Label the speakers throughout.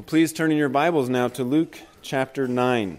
Speaker 1: Please turn in your Bibles now to Luke chapter 9.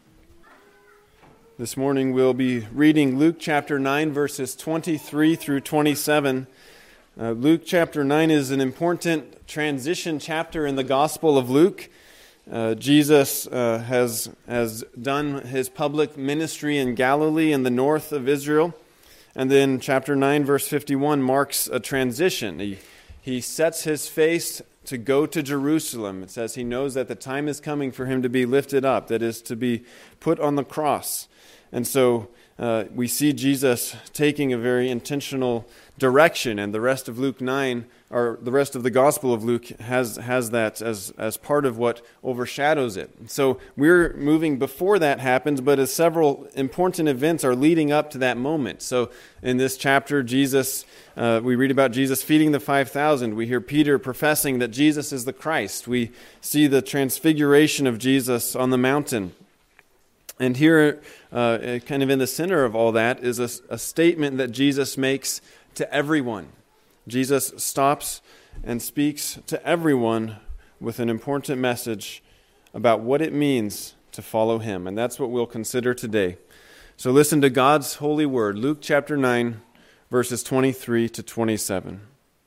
Speaker 1: This morning we'll be reading Luke chapter 9, verses 23 through 27. Luke chapter 9 is an important transition chapter in the Gospel of Luke. Jesus has done his public ministry in Galilee in the north of Israel. And then chapter 9, verse 51 marks a transition. He sets his face to go to Jerusalem. It says he knows that the time is coming for him to be lifted up, that is, to be put on the cross. And so we see Jesus taking a very intentional direction, and the rest of Luke 9, or the rest of the Gospel of Luke has that as part of what overshadows it. So we're moving before that happens, but as several important events are leading up to that moment. So in this chapter, we read about Jesus feeding the 5,000. We hear Peter professing that Jesus is the Christ. We see the transfiguration of Jesus on the mountain. And here, kind of in the center of all that, is a statement that Jesus makes to everyone. Jesus stops and speaks to everyone with an important message about what it means to follow him. And that's what we'll consider today. So listen to God's holy word, Luke chapter 9, verses 23 to 27.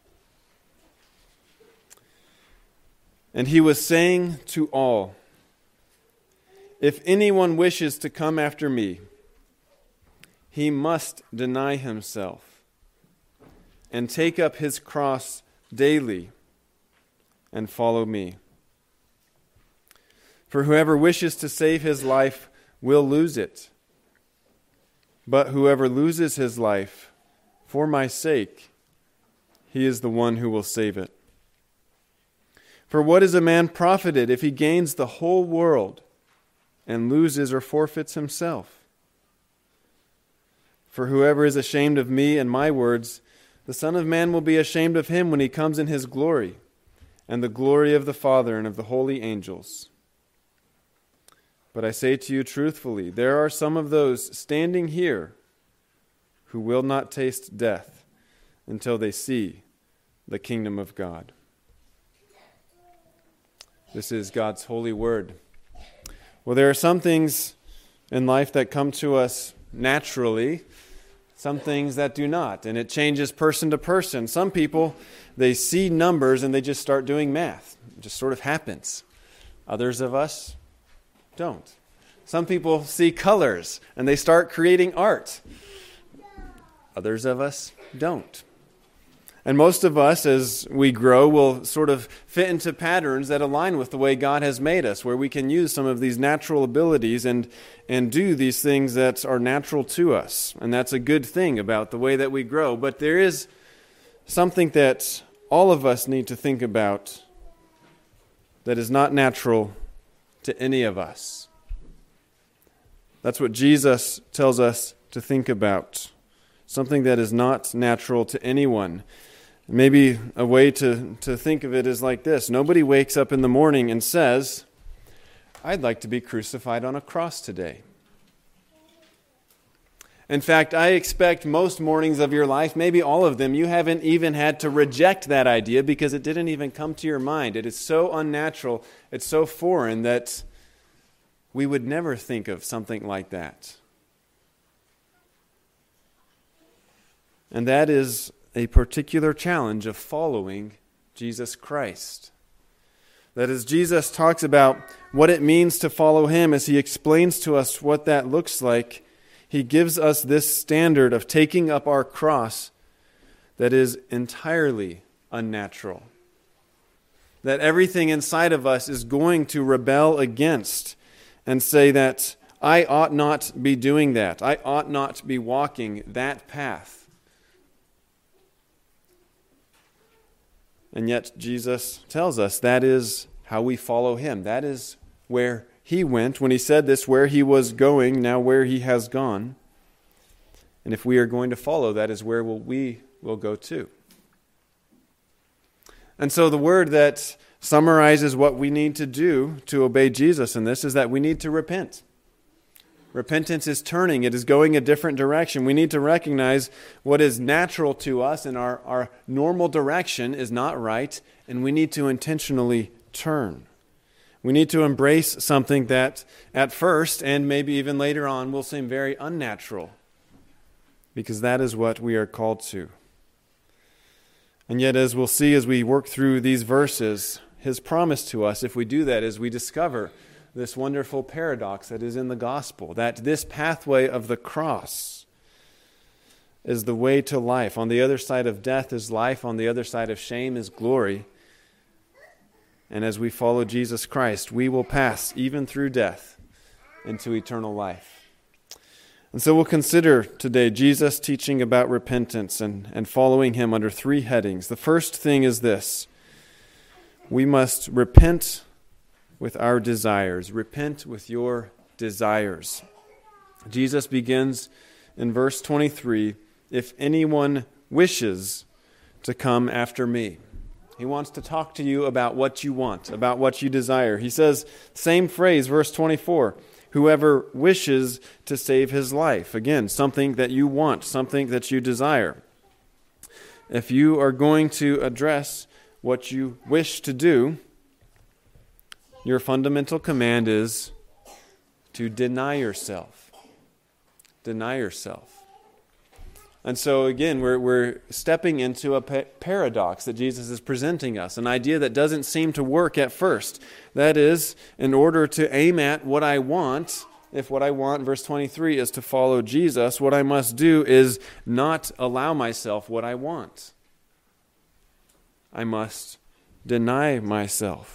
Speaker 1: And he was saying to all, "If anyone wishes to come after me, he must deny himself and take up his cross daily and follow me. For whoever wishes to save his life will lose it. But whoever loses his life for my sake, he is the one who will save it. For what is a man profited if he gains the whole world and loses or forfeits himself? For whoever is ashamed of me and my words, the Son of Man will be ashamed of him when he comes in his glory, and the glory of the Father and of the holy angels. But I say to you truthfully, there are some of those standing here who will not taste death until they see the kingdom of God." This is God's holy word. Well, there are some things in life that come to us naturally, some things that do not, and it changes person to person. Some people, they see numbers and they just start doing math. It just sort of happens. Others of us don't. Some people see colors and they start creating art. Others of us don't. And most of us, as we grow, will sort of fit into patterns that align with the way God has made us, where we can use some of these natural abilities and do these things that are natural to us. And that's a good thing about the way that we grow. But there is something that all of us need to think about that is not natural to any of us. That's what Jesus tells us to think about. Something that is not natural to anyone. Maybe a way to think of it is like this. Nobody wakes up in the morning and says, "I'd like to be crucified on a cross today." In fact, I expect most mornings of your life, maybe all of them, you haven't even had to reject that idea because it didn't even come to your mind. It is so unnatural, it's so foreign that we would never think of something like that. And that is a particular challenge of following Jesus Christ. That as Jesus talks about what it means to follow him, as he explains to us what that looks like, he gives us this standard of taking up our cross that is entirely unnatural. That everything inside of us is going to rebel against and say that I ought not be doing that. I ought not be walking that path. And yet Jesus tells us that is how we follow him. That is where he went when he said this, where he was going, now where he has gone. And if we are going to follow, that is where we will go too. And so the word that summarizes what we need to do to obey Jesus in this is that we need to repent. Repentance is turning. It is going a different direction. We need to recognize what is natural to us and our normal direction is not right, and we need to intentionally turn. We need to embrace something that at first, and maybe even later on, will seem very unnatural, because that is what we are called to. And yet, as we'll see as we work through these verses, his promise to us, if we do that, is we discover this wonderful paradox that is in the gospel, that this pathway of the cross is the way to life. On the other side of death is life. On the other side of shame is glory. And as we follow Jesus Christ, we will pass, even through death, into eternal life. And so we'll consider today Jesus teaching about repentance and following him under three headings. The first thing is this: we must repent with our desires. Repent with your desires. Jesus begins in verse 23, if anyone wishes to come after me. He wants to talk to you about what you want, about what you desire. He says, same phrase, verse 24, whoever wishes to save his life. Again, something that you want, something that you desire. If you are going to address what you wish to do, your fundamental command is to deny yourself. Deny yourself. And so again, we're stepping into a paradox that Jesus is presenting us, an idea that doesn't seem to work at first. That is, in order to aim at what I want, if what I want, verse 23, is to follow Jesus, what I must do is not allow myself what I want. I must deny myself.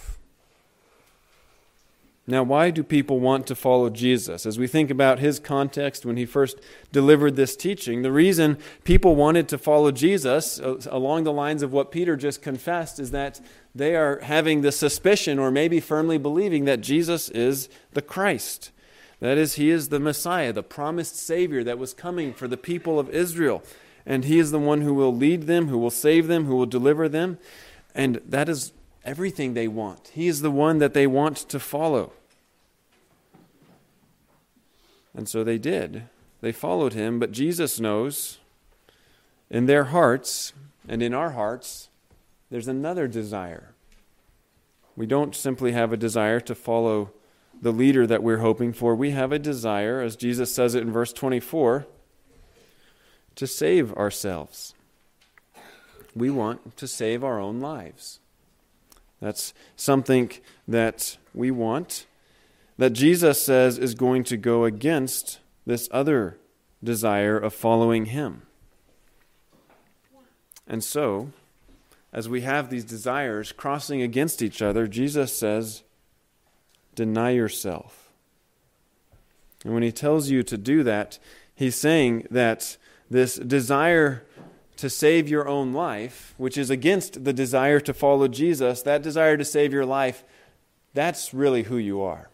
Speaker 1: Now, why do people want to follow Jesus? As we think about his context when he first delivered this teaching, the reason people wanted to follow Jesus, along the lines of what Peter just confessed, is that they are having the suspicion, or maybe firmly believing, that Jesus is the Christ. That is, he is the Messiah, the promised Savior that was coming for the people of Israel. And he is the one who will lead them, who will save them, who will deliver them. And that is everything they want. He is the one that they want to follow. And so they did. They followed him, but Jesus knows in their hearts and in our hearts, there's another desire. We don't simply have a desire to follow the leader that we're hoping for. We have a desire, as Jesus says it in verse 24, to save ourselves. We want to save our own lives. That's something that we want, that Jesus says is going to go against this other desire of following him. And so, as we have these desires crossing against each other, Jesus says, deny yourself. And when he tells you to do that, he's saying that this desire to save your own life, which is against the desire to follow Jesus, that desire to save your life, that's really who you are.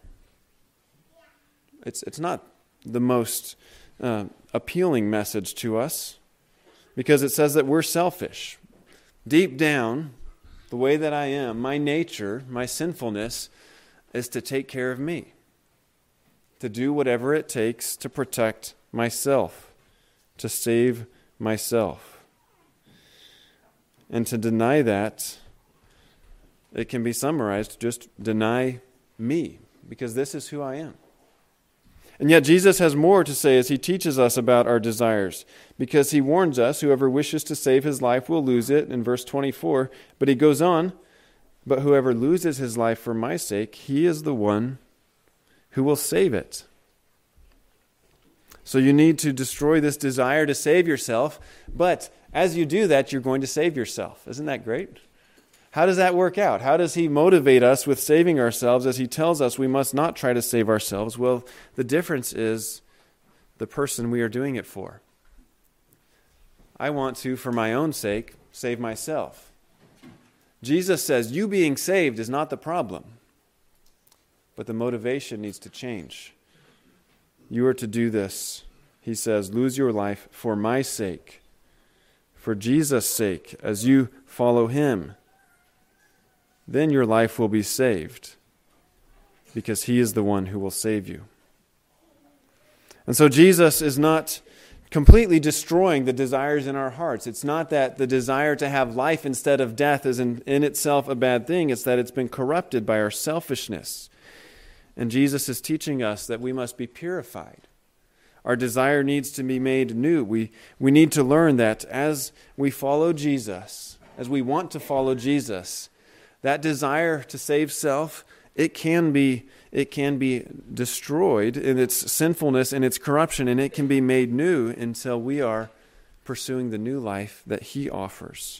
Speaker 1: It's not the most appealing message to us, because it says that we're selfish. Deep down, the way that I am, my nature, my sinfulness, is to take care of me, to do whatever it takes to protect myself, to save myself. And to deny that, it can be summarized, just deny me, because this is who I am. And yet Jesus has more to say as he teaches us about our desires, because he warns us, whoever wishes to save his life will lose it, in verse 24. But he goes on, but whoever loses his life for my sake, he is the one who will save it. So you need to destroy this desire to save yourself, but as you do that, you're going to save yourself. Isn't that great? How does that work out? How does he motivate us with saving ourselves as he tells us we must not try to save ourselves? Well, the difference is the person we are doing it for. I want to, for my own sake, save myself. Jesus says you being saved is not the problem, but the motivation needs to change. You are to do this, he says, lose your life for my sake, for Jesus' sake, as you follow him. Then your life will be saved, because he is the one who will save you. And so Jesus is not completely destroying the desires in our hearts. It's not that the desire to have life instead of death is in itself a bad thing. It's that it's been corrupted by our selfishness. And Jesus is teaching us that we must be purified. Our desire needs to be made new. We need to learn that as we follow Jesus, as we want to follow Jesus, that desire to save self, it can be destroyed in its sinfulness and its corruption, and it can be made new until we are pursuing the new life that He offers.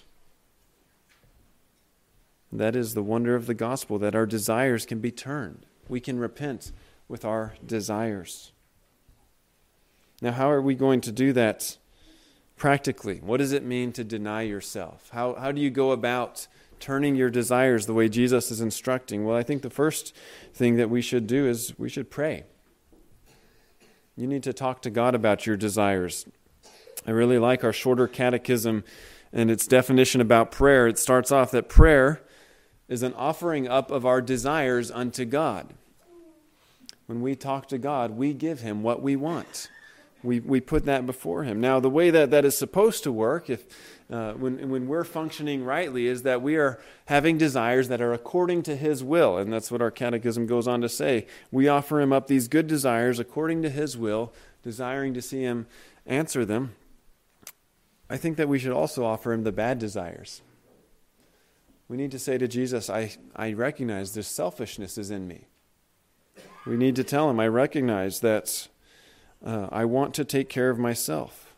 Speaker 1: That is the wonder of the gospel, that our desires can be turned. We can repent with our desires. Now, how are we going to do that practically? What does it mean to deny yourself? How do you go about turning your desires the way Jesus is instructing? Well, I think the first thing that we should do is we should pray. You need to talk to God about your desires. I really like our shorter catechism and its definition about prayer. It starts off that prayer is an offering up of our desires unto God. When we talk to God, we give Him what we want. We put that before Him. Now, the way that is supposed to work, when we're functioning rightly, is that we are having desires that are according to His will. And that's what our catechism goes on to say. We offer Him up these good desires according to His will, desiring to see Him answer them. I think that we should also offer Him the bad desires. We need to say to Jesus, I recognize this selfishness is in me. We need to tell Him, I recognize that I want to take care of myself.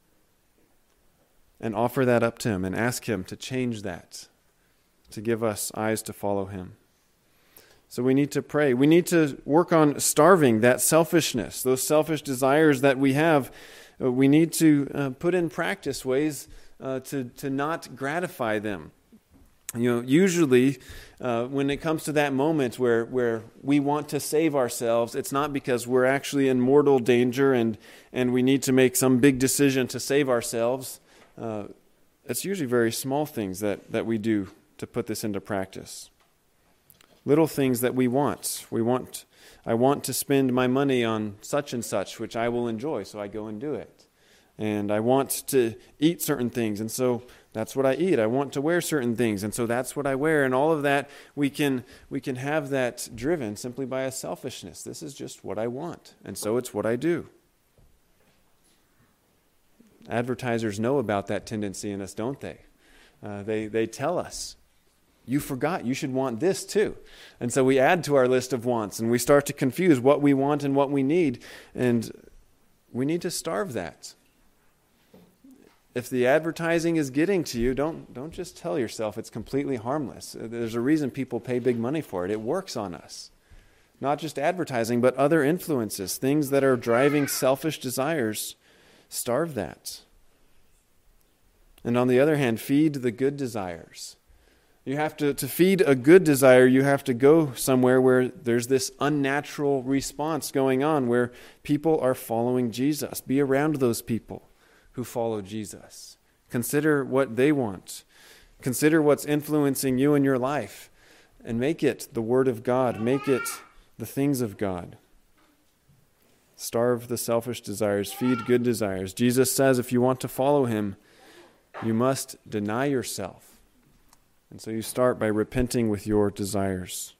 Speaker 1: And offer that up to Him and ask Him to change that, to give us eyes to follow Him. So we need to pray. We need to work on starving that selfishness, those selfish desires that we have. We need to put in practice ways to not gratify them. Usually when it comes to that moment where we want to save ourselves, it's not because we're actually in mortal danger and we need to make some big decision to save ourselves. It's usually very small things that we do to put this into practice. Little things that we want. I want to spend my money on such and such, which I will enjoy, so I go and do it. And I want to eat certain things, and so that's what I eat. I want to wear certain things, and so that's what I wear. And all of that, we can have that driven simply by a selfishness. This is just what I want, and so it's what I do. Advertisers know about that tendency in us, don't they? They tell us, you forgot, you should want this too. And so we add to our list of wants, and we start to confuse what we want and what we need, and we need to starve that. If the advertising is getting to you, don't just tell yourself it's completely harmless. There's a reason people pay big money for it. It works on us. Not just advertising, but other influences, things that are driving selfish desires. Starve that. And on the other hand, feed the good desires. You have to feed a good desire, you have to go somewhere where there's this unnatural response going on, where people are following Jesus. Be around those people who follow Jesus. Consider what they want. Consider what's influencing you in your life, and make it the Word of God. Make it the things of God. Starve the selfish desires. Feed good desires. Jesus says if you want to follow Him, you must deny yourself. And so you start by repenting with your desires.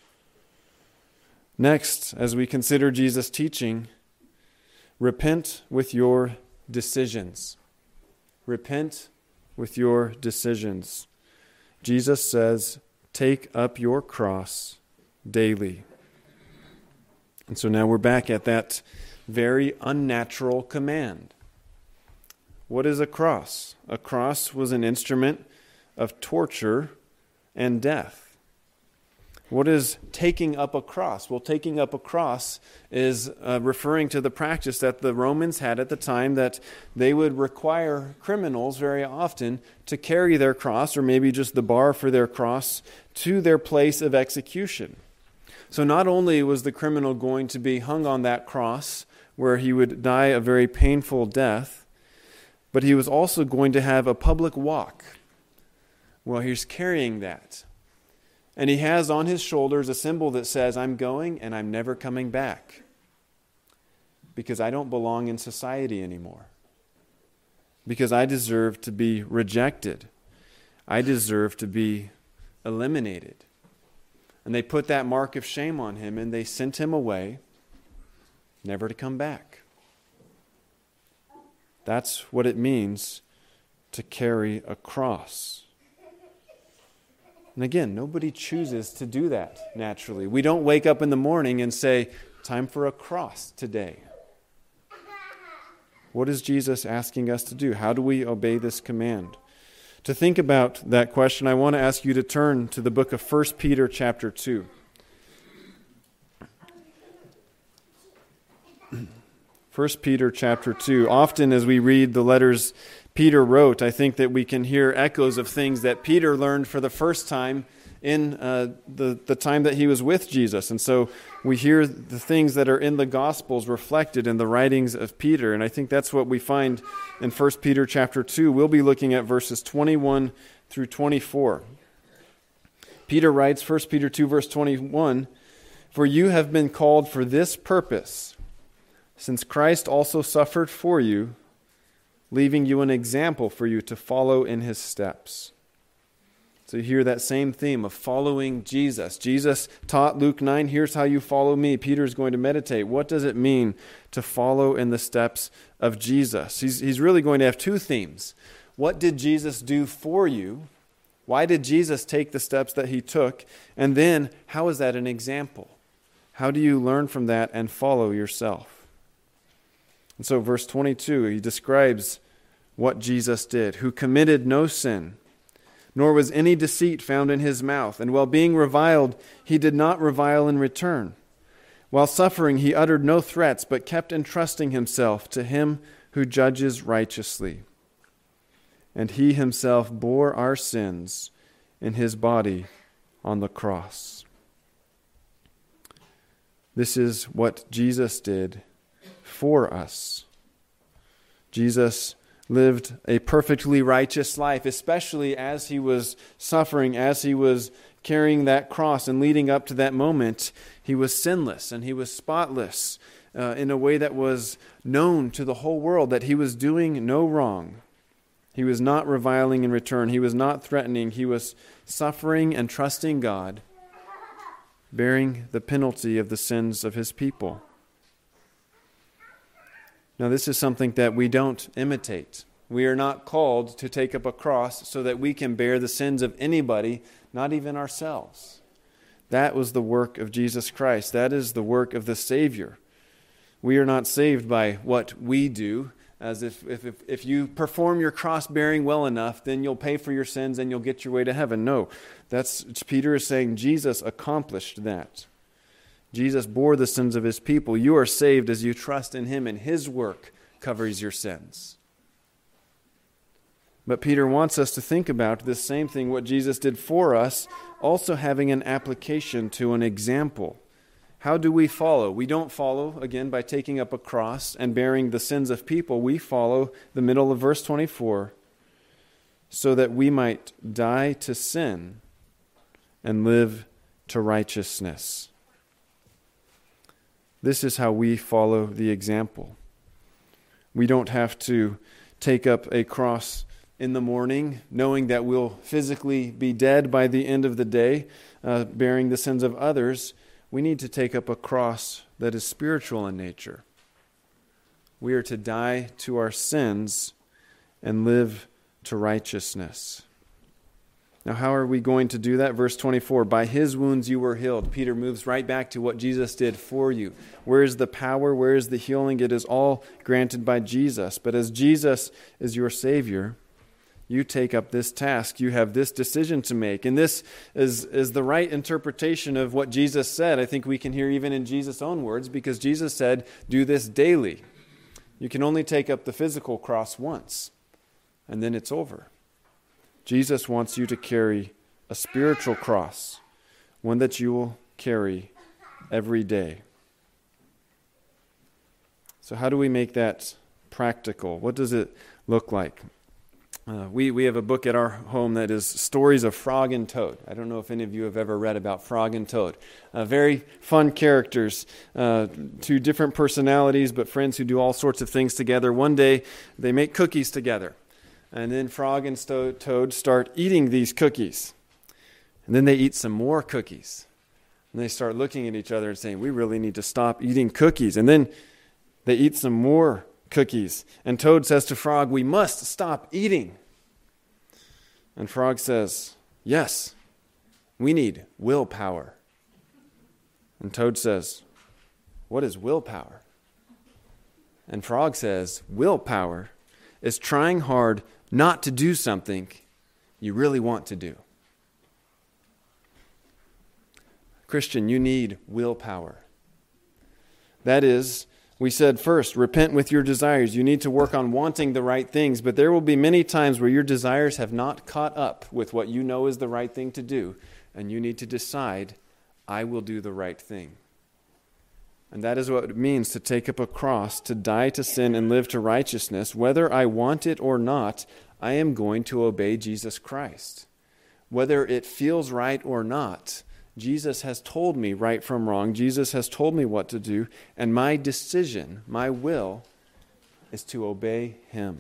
Speaker 1: Next, as we consider Jesus' teaching, repent with your decisions. Repent with your decisions. Jesus says, take up your cross daily. And so now we're back at that very unnatural command. What is a cross? A cross was an instrument of torture and death. What is taking up a cross? Well, taking up a cross is referring to the practice that the Romans had at the time, that they would require criminals very often to carry their cross, or maybe just the bar for their cross, to their place of execution. So not only was the criminal going to be hung on that cross, where he would die a very painful death, but he was also going to have a public walk. Well, he's carrying that. And he has on his shoulders a symbol that says, I'm going and I'm never coming back, because I don't belong in society anymore. because I deserve to be rejected. I deserve to be eliminated. And they put that mark of shame on him, and they sent him away, never to come back. That's what it means to carry a cross. And again, nobody chooses to do that naturally. We don't wake up in the morning and say, time for a cross today. What is Jesus asking us to do? How do we obey this command? To think about that question, I want to ask you to turn to the book of 1 Peter chapter 2. 1 Peter chapter 2. Often as we read the letters Peter wrote, I think that we can hear echoes of things that Peter learned for the first time in the time that he was with Jesus. And so we hear the things that are in the Gospels reflected in the writings of Peter. And I think that's what we find in 1 Peter chapter 2. We'll be looking at verses 21 through 24. Peter writes, 1 Peter 2 verse 21, "For you have been called for this purpose, since Christ also suffered for you, leaving you an example for you to follow in his steps." So you hear that same theme of following Jesus. Jesus taught Luke 9, here's how you follow me. Peter's going to meditate. What does it mean to follow in the steps of Jesus? He's really going to have two themes. What did Jesus do for you? Why did Jesus take the steps that he took? And then, how is that an example? How do you learn from that and follow yourself? And so verse 22, he describes what Jesus did, who committed no sin, nor was any deceit found in his mouth. And while being reviled, he did not revile in return. While suffering, he uttered no threats, but kept entrusting himself to him who judges righteously. And he himself bore our sins in his body on the cross. This is what Jesus did for us. Jesus lived a perfectly righteous life, especially as he was suffering, as he was carrying that cross and leading up to that moment. He was sinless and he was spotless in a way that was known to the whole world, that he was doing no wrong. He was not reviling in return. He was not threatening. He was suffering and trusting God, bearing the penalty of the sins of his people. Now, this is something that we don't imitate. We are not called to take up a cross so that we can bear the sins of anybody, not even ourselves. That was the work of Jesus Christ. That is the work of the Savior. We are not saved by what we do, as if you perform your cross-bearing well enough, then you'll pay for your sins and you'll get your way to heaven. No, Peter is saying Jesus accomplished that. Jesus bore the sins of his people. You are saved as you trust in him, and his work covers your sins. But Peter wants us to think about this same thing, what Jesus did for us, also having an application to an example. How do we follow? We don't follow, again, by taking up a cross and bearing the sins of people. We follow the middle of verse 24, so that we might die to sin and live to righteousness. This is how we follow the example. We don't have to take up a cross in the morning, knowing that we'll physically be dead by the end of the day, bearing the sins of others. We need to take up a cross that is spiritual in nature. We are to die to our sins and live to righteousness. Now, how are we going to do that? Verse 24, by his wounds you were healed. Peter moves right back to what Jesus did for you. Where is the power? Where is the healing? It is all granted by Jesus. But as Jesus is your Savior, you take up this task. You have this decision to make. And this is the right interpretation of what Jesus said. I think we can hear even in Jesus' own words, because Jesus said, do this daily. You can only take up the physical cross once, and then it's over. Jesus wants you to carry a spiritual cross, one that you will carry every day. So how do we make that practical? What does it look like? We have a book at our home that is Stories of Frog and Toad. I don't know if any of you have ever read about Frog and Toad. Very fun characters, two different personalities, but friends who do all sorts of things together. One day, they make cookies together. And then Frog and Toad start eating these cookies. And then they eat some more cookies. And they start looking at each other and saying, we really need to stop eating cookies. And then they eat some more cookies. And Toad says to Frog, we must stop eating. And Frog says, yes, we need willpower. And Toad says, what is willpower? And Frog says, willpower is trying hard not to do something you really want to do. Christian, you need willpower. That is, we said first, repent with your desires. You need to work on wanting the right things, but there will be many times where your desires have not caught up with what you know is the right thing to do, and you need to decide, I will do the right thing. And that is what it means to take up a cross, to die to sin and live to righteousness. Whether I want it or not, I am going to obey Jesus Christ. Whether it feels right or not, Jesus has told me right from wrong. Jesus has told me what to do. And my decision, my will, is to obey Him.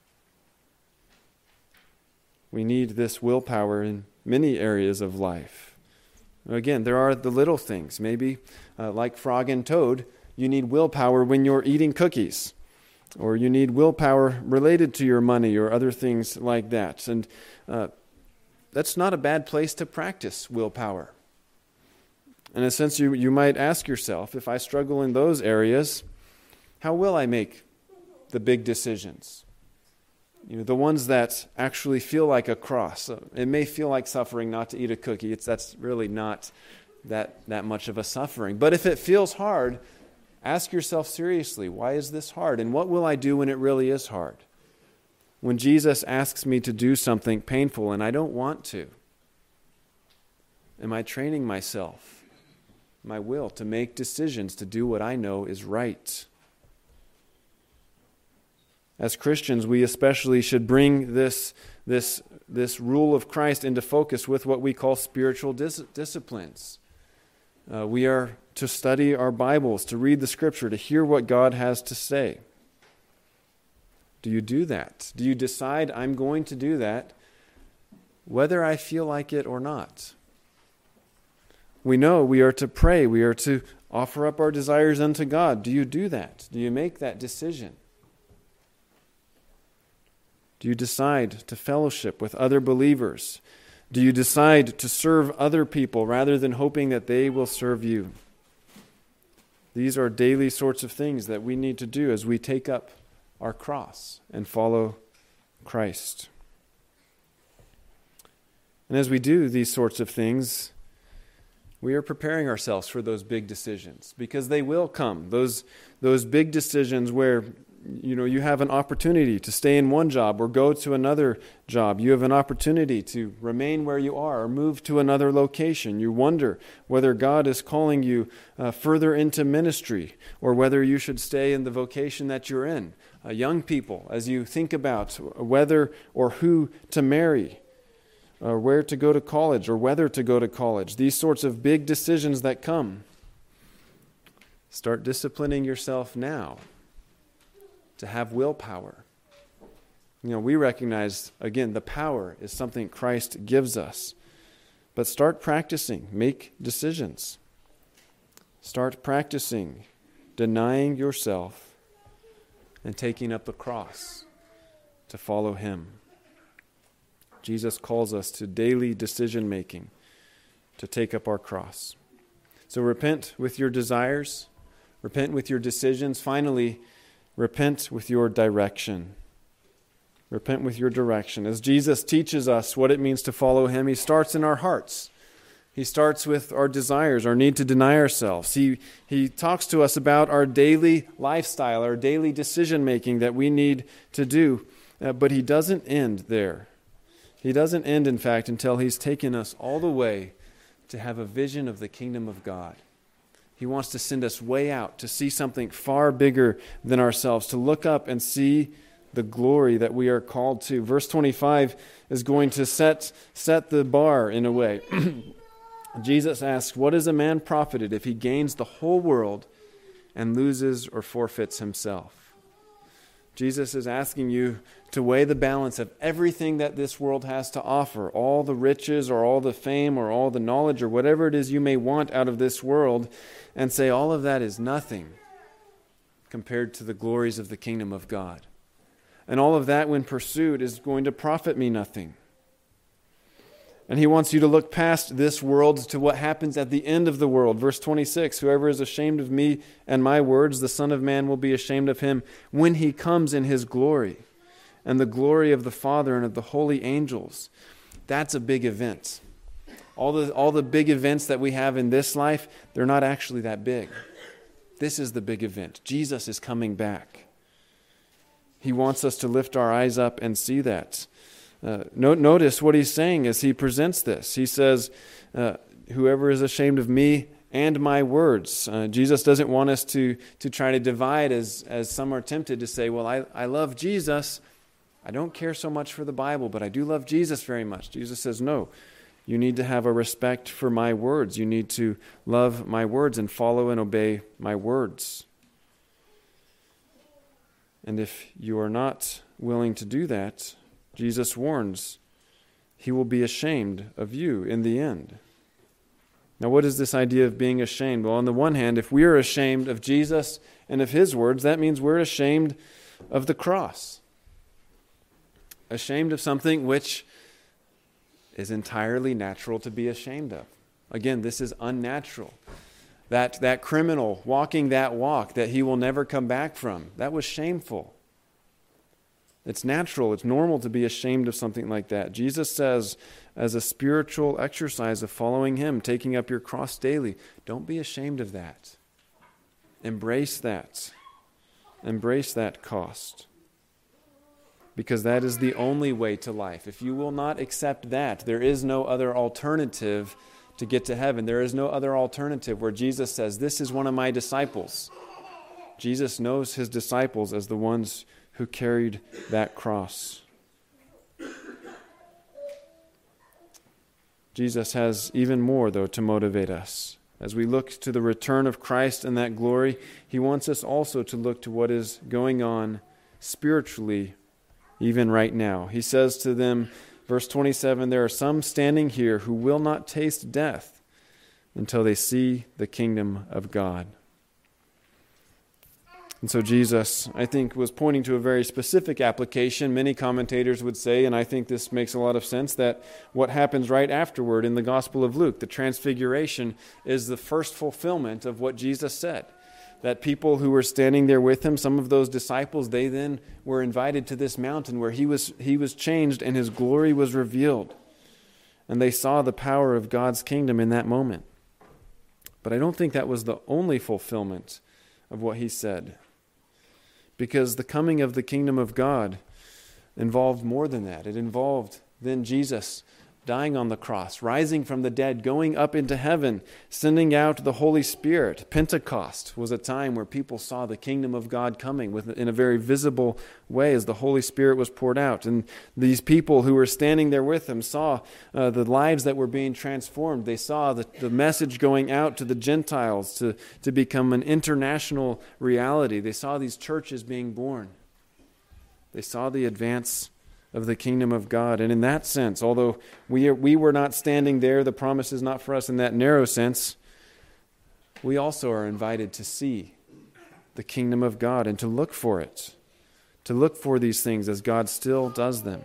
Speaker 1: We need this willpower in many areas of life. Again, there are the little things. Maybe, like Frog and Toad, you need willpower when you're eating cookies. Or you need willpower related to your money or other things like that. And that's not a bad place to practice willpower. In a sense, you might ask yourself, if I struggle in those areas, how will I make the big decisions? The ones that actually feel like a cross. It may feel like suffering not to eat a cookie. That's really not that much of a suffering. But if it feels hard, ask yourself seriously, why is this hard? And what will I do when it really is hard? When Jesus asks me to do something painful and I don't want to, am I training myself, my will, to make decisions to do what I know is right? As Christians, we especially should bring this rule of Christ into focus with what we call spiritual disciplines. We are to study our Bibles, to read the Scripture, to hear what God has to say. Do you do that? Do you decide, I'm going to do that, whether I feel like it or not? We know we are to pray. We are to offer up our desires unto God. Do you do that? Do you make that decision? Do you decide to fellowship with other believers? Do you decide to serve other people rather than hoping that they will serve you? These are daily sorts of things that we need to do as we take up our cross and follow Christ. And as we do these sorts of things, we are preparing ourselves for those big decisions, because they will come. Those big decisions where you have an opportunity to stay in one job or go to another job. You have an opportunity to remain where you are or move to another location. You wonder whether God is calling you further into ministry or whether you should stay in the vocation that you're in. Young people, as you think about whether or who to marry, or where to go to college or whether to go to college, these sorts of big decisions that come, start disciplining yourself now to have willpower. We recognize, again, the power is something Christ gives us. But start practicing. Make decisions. Start practicing denying yourself and taking up the cross to follow Him. Jesus calls us to daily decision making to take up our cross. So repent with your desires. Repent with your decisions. Finally, repent with your direction. Repent with your direction. As Jesus teaches us what it means to follow Him, He starts in our hearts. He starts with our desires, our need to deny ourselves. He talks to us about our daily lifestyle, our daily decision-making that we need to do. But He doesn't end there. He doesn't end, in fact, until He's taken us all the way to have a vision of the kingdom of God. He wants to send us way out to see something far bigger than ourselves, to look up and see the glory that we are called to. Verse 25 is going to set the bar in a way. Jesus asks, what is a man profited if he gains the whole world and loses or forfeits himself? Jesus is asking you to weigh the balance of everything that this world has to offer, all the riches or all the fame or all the knowledge or whatever it is you may want out of this world, and say all of that is nothing compared to the glories of the kingdom of God. And all of that, when pursued, is going to profit me nothing. And he wants you to look past this world to what happens at the end of the world. Verse 26, whoever is ashamed of me and my words, the Son of Man will be ashamed of him when he comes in his glory and the glory of the Father and of the holy angels. That's a big event. All the big events that we have in this life, they're not actually that big. This is the big event. Jesus is coming back. He wants us to lift our eyes up and see that. Notice what he's saying as he presents this. He says, whoever is ashamed of me and my words. Jesus doesn't want us to try to divide as some are tempted to say, well, I love Jesus. I don't care so much for the Bible, but I do love Jesus very much. Jesus says, no, you need to have a respect for my words. You need to love my words and follow and obey my words. And if you are not willing to do that, Jesus warns, he will be ashamed of you in the end. Now, what is this idea of being ashamed? Well, on the one hand, if we are ashamed of Jesus and of his words, that means we're ashamed of the cross. Ashamed of something which is entirely natural to be ashamed of. Again, this is unnatural. That criminal walking that walk that he will never come back from, that was shameful. It's natural, it's normal to be ashamed of something like that. Jesus says, as a spiritual exercise of following him, taking up your cross daily, don't be ashamed of that. Embrace that. Embrace that cost. Because that is the only way to life. If you will not accept that, there is no other alternative to get to heaven. There is no other alternative where Jesus says, this is one of my disciples. Jesus knows his disciples as the ones who carried that cross. Jesus has even more, though, to motivate us. As we look to the return of Christ and that glory, he wants us also to look to what is going on spiritually even right now. He says to them, verse 27, there are some standing here who will not taste death until they see the kingdom of God. And so Jesus, I think, was pointing to a very specific application. Many commentators would say, and I think this makes a lot of sense, that what happens right afterward in the Gospel of Luke, the transfiguration, is the first fulfillment of what Jesus said. That people who were standing there with him, some of those disciples, they then were invited to this mountain where he was changed and his glory was revealed. And they saw the power of God's kingdom in that moment. But I don't think that was the only fulfillment of what he said. Because the coming of the kingdom of God involved more than that. It involved then Jesus dying on the cross, rising from the dead, going up into heaven, sending out the Holy Spirit. Pentecost was a time where people saw the kingdom of God coming in a very visible way as the Holy Spirit was poured out. And these people who were standing there with him saw the lives that were being transformed. They saw the message going out to the Gentiles to become an international reality. They saw these churches being born. They saw the advance of the kingdom of God. And in that sense, although we were not standing there, the promise is not for us in that narrow sense, we also are invited to see the kingdom of God and to look for it, to look for these things as God still does them.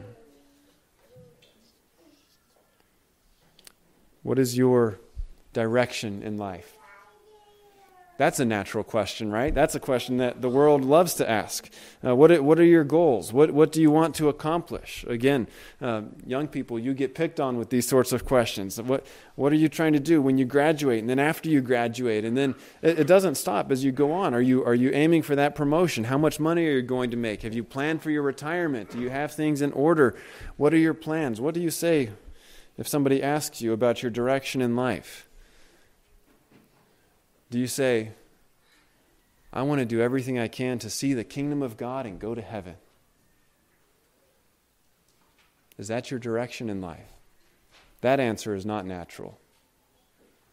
Speaker 1: What is your direction in life? That's a natural question, right? That's a question that the world loves to ask. What are your goals? What do you want to accomplish? Again, young people, you get picked on with these sorts of questions. What are you trying to do when you graduate, and then after you graduate, and then it doesn't stop as you go on. Are you aiming for that promotion? How much money are you going to make? Have you planned for your retirement? Do you have things in order? What are your plans? What do you say if somebody asks you about your direction in life? Do you say, I want to do everything I can to see the kingdom of God and go to heaven? Is that your direction in life? That answer is not natural.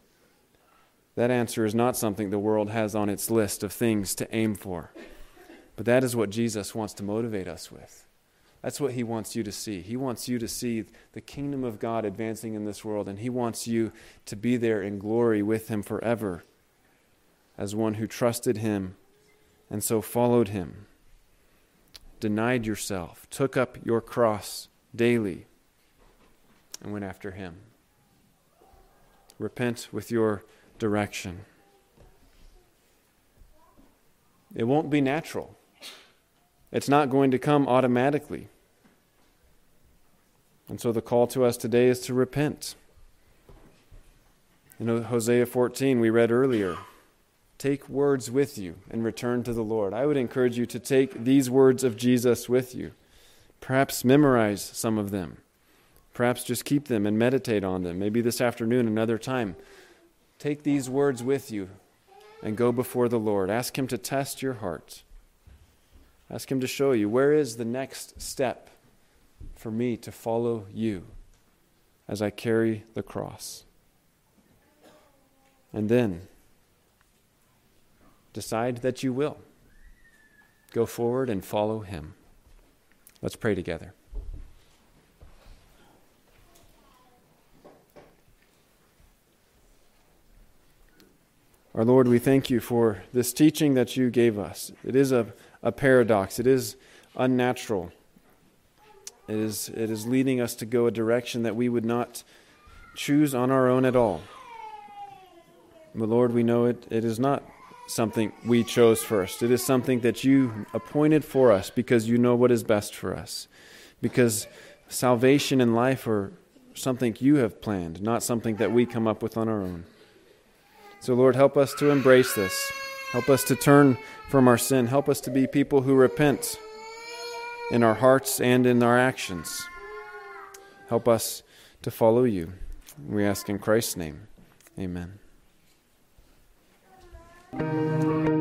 Speaker 1: That answer is not something the world has on its list of things to aim for. But that is what Jesus wants to motivate us with. That's what he wants you to see. He wants you to see the kingdom of God advancing in this world, and he wants you to be there in glory with him forever as one who trusted him and so followed him, denied yourself, took up your cross daily, and went after him. Repent with your direction. It won't be natural. It's not going to come automatically. And so the call to us today is to repent. In Hosea 14, we read earlier, take words with you and return to the Lord. I would encourage you to take these words of Jesus with you. Perhaps memorize some of them. Perhaps just keep them and meditate on them. Maybe this afternoon, another time. Take these words with you and go before the Lord. Ask him to test your heart. Ask him to show you, where is the next step for me to follow you as I carry the cross? And then decide that you will. Go forward and follow him. Let's pray together. Our Lord, we thank you for this teaching that you gave us. It is a paradox. It is unnatural. It is leading us to go a direction that we would not choose on our own at all. But Lord, we know it is not something we chose first. It is something that you appointed for us because you know what is best for us. Because salvation and life are something you have planned, not something that we come up with on our own. So Lord, help us to embrace this. Help us to turn from our sin. Help us to be people who repent in our hearts and in our actions. Help us to follow you. We ask in Christ's name. Amen.